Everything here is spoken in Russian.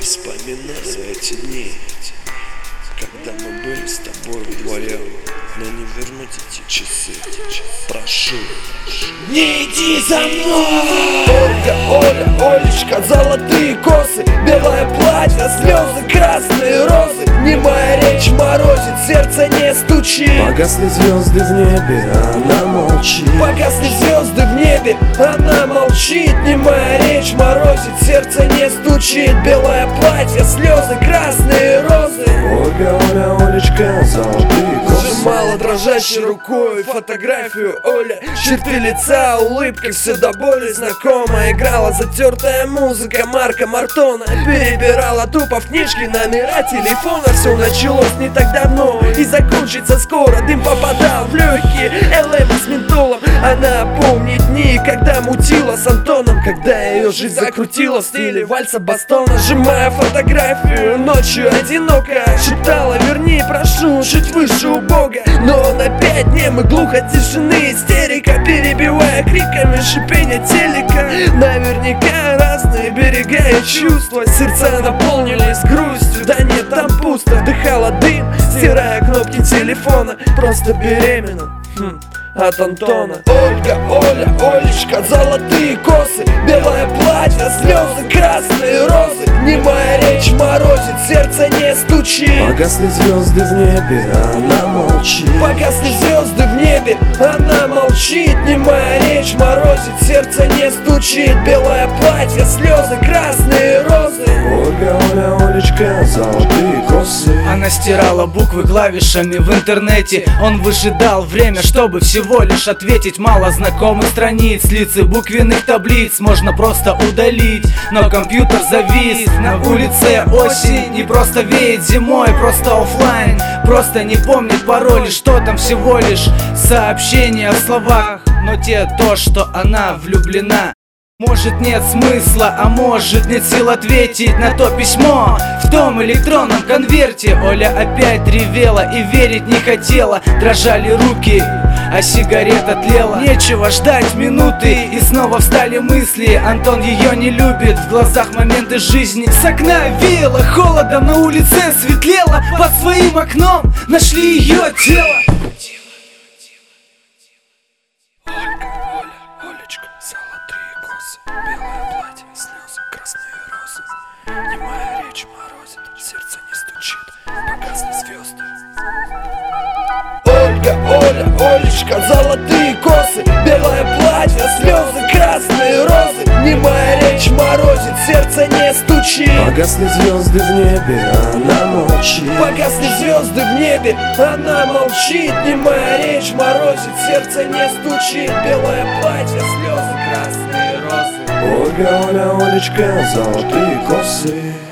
Вспоминаю эти дни, когда мы были с тобой вдвоем. Но не вернуть эти часы, прошу. Не иди за мной! Ольга, Оля, Олечка, золотые косы, белое платье, слезы, красные розы. Немая речь морозит, сердце не стучит. Погасли звезды в небе, она молчит. Погасли звезды в небе, она молчит. Немая речь морозит, сердце не стучит. Белое платье, слезы, красные розы. Ольга, Оля, Олечка, золотые косы. Сжимала дрожащей рукой фотографию Оля. Черты лица, улыбка, все до боли знакома. Играла затертая музыка Марка Мартона. Перебирала тупо в книжке номера телефона. Все началось не так давно и закончится скоро. Дым попадал в легкие, ЛМ с ментолом. Она помнит дни, когда мутила с Антоном, когда ее жизнь закрутила в стиле вальса Бастона. Сжимая фотографию, ночью одиноко шептала: верни, прошу, чуть выше у Бога. Но он опять нем и глухо, тишины истерика, перебивая криками шипение телека. Наверняка разные берега и чувства, сердца наполнились грустью, да нет, там пусто. Вдыхала дым, стирая кнопки телефона, просто беременна от Антона. Ольга, Оля, Олечка, золотые косы, белое платье, слезы, красные розы. Немая речь морозит, сердце не стучит. Погасли звезды в небе, она молчит. Погасли звезды в небе, она молчит. Немая речь морозит, сердце не стучит. Белое платье, слезы, красные розы. Ольга, Оля, Олечка, золотые косы. Она стирала буквы клавишами в интернете. Он выжидал время, чтобы всего лишь ответить. Мало знакомых страниц, лиц и буквенных таблиц можно просто удалить, но компьютер завис. На улице осень, не просто веет зимой, просто оффлайн, просто не помнит пароли. Что там, всего лишь сообщения в словах, но те то, что она влюблена. Может нет смысла, а может нет сил ответить на то письмо в том электронном конверте. Оля опять ревела и верить не хотела. Дрожали руки, а сигарета тлела. Нечего ждать минуты, и снова встали мысли. Антон ее не любит, в глазах моменты жизни. С окна веяло холодом, на улице светлело. Под своим окном нашли ее тело. Белое платье, слезы, красные розы. Немая речь морозит, сердце не стучит. Погасли звезды. Ольга, Оля, Олечка, золотые косы, белое платье, слезы, красные розы. Немая речь морозит, сердце не стучит. Погасли звезды в небе, она молчит. Погасли звезды в небе, она молчит. Немая речь морозит, сердце не стучит. Белое платье, слезы, красные розы. Ольга, Оля, Олечка, золотые косы.